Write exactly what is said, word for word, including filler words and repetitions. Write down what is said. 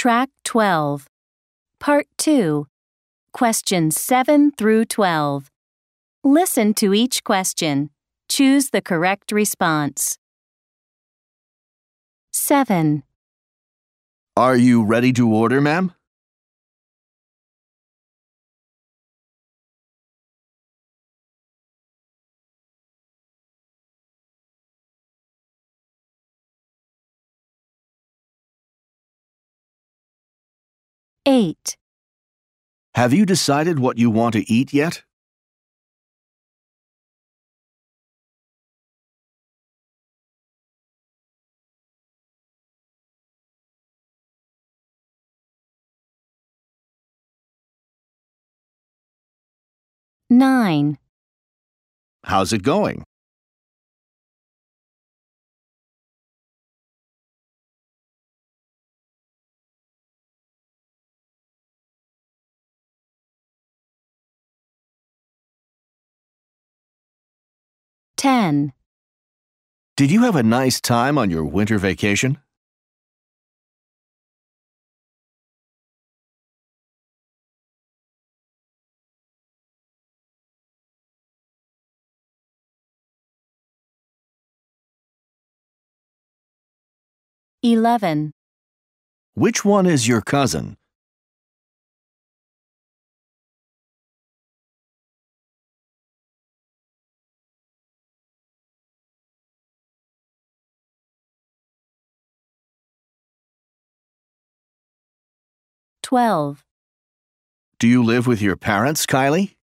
Track twelve. Part two. Questions seven through twelve. Listen to each question. Choose the correct response. seven. Are you ready to order, ma'am? eight. Have you decided what you want to eat yet? nine. How's it going? ten. Did you have a nice time on your winter vacation? eleven. Which one is your cousin? twelve. Do you live with your parents, Kylie?